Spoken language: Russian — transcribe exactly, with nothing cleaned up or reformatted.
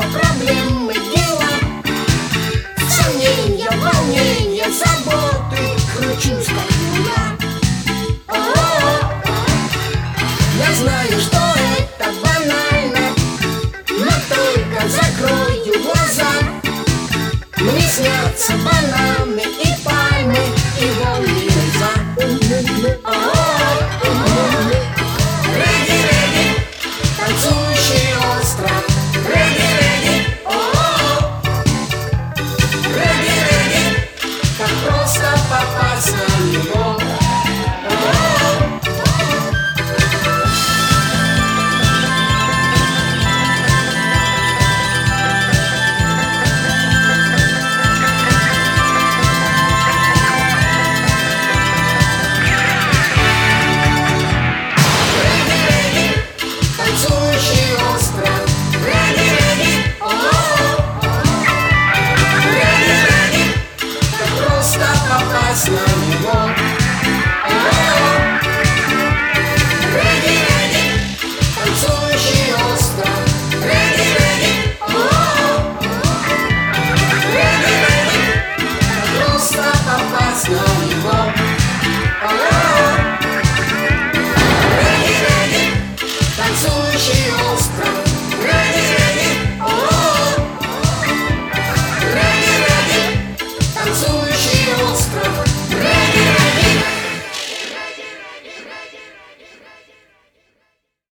проблемы, дела, сомнения, волнения, заботы. Кручусь, как мула. Я знаю, что это банально, но только закрою глаза. Мне снятся бананы и пальмы, и волны льза. Регги, регги, танцующий остров. Регги, регги, о-о-о. Регги, регги, как просто попасть на него. На него. Регги, регги, танцующий остров. Регги, регги, о-о-о. Регги, регги, как просто попасть на него. Регги, регги, танцующий остров.